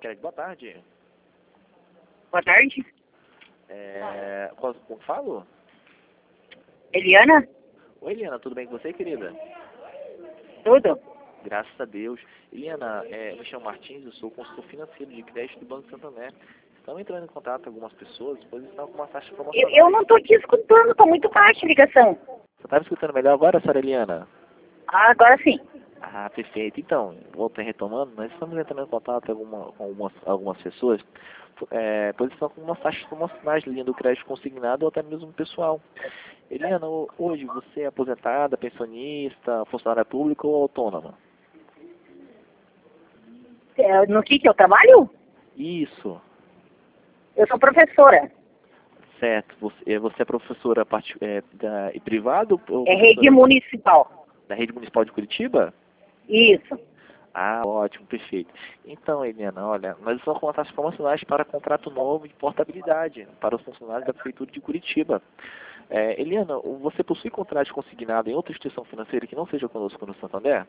Kennedy, boa tarde. Boa tarde. Com falo? Eliana? Oi, Eliana, tudo bem com você, querida? Tudo? Graças a Deus. Eliana, me chamo Martins, eu sou consultor financeiro de crédito do Banco Santander. Estão entrando em contato com algumas pessoas, pois estão com uma taxa promocional. Eu não estou te escutando, está muito baixa a ligação. Você está me escutando melhor agora, senhora Eliana? Ah, agora sim. Ah, perfeito. Então, voltando retomando, nós estamos entrando em contato com algumas pessoas, pois estão com umas taxas promocionais de linha do crédito consignado ou até mesmo pessoal. Eliana, hoje você é aposentada, pensionista, funcionária pública ou autônoma? No que eu trabalho? Isso, Eu sou professora. certo. Você é professora privado ou É rede professora municipal. da Rede Municipal de Curitiba? Isso. Ah, ótimo, perfeito. Então, Eliana, olha, nós estamos com taxas promocionais para contrato novo de portabilidade para os funcionários da Prefeitura de Curitiba. Eliana, você possui contrato consignado em outra instituição financeira que não seja conosco no Santander?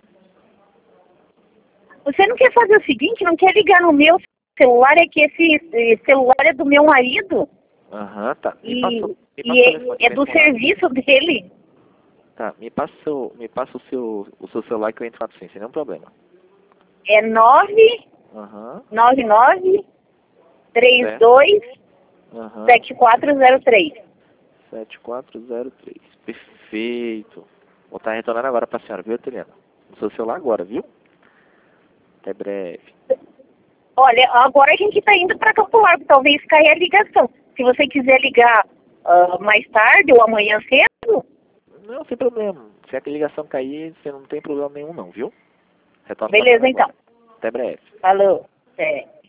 Você não quer fazer o seguinte, não quer ligar no meu celular, é que esse celular é do meu marido Aham, tá. Me e, passa o é do serviço dele. Tá, me passa o seu celular que eu entro sem nenhum problema. É 999 32 Aham. 7403. 7403. Perfeito. Vou estar retornando agora para a senhora, viu, Eliana? No seu celular agora, viu? Até breve. Olha, agora a gente está indo para Campo Largo, talvez caia a ligação. Se você quiser ligar mais tarde ou amanhã cedo, Não, sem problema. Se a ligação cair, você não tem problema nenhum não, viu? Retorno pra beleza senhora agora. então. Até breve. Falou. É.